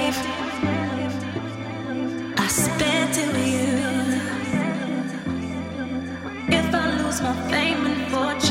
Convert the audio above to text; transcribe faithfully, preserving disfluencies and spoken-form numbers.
life I spent it with you. If I lose my fame and fortune,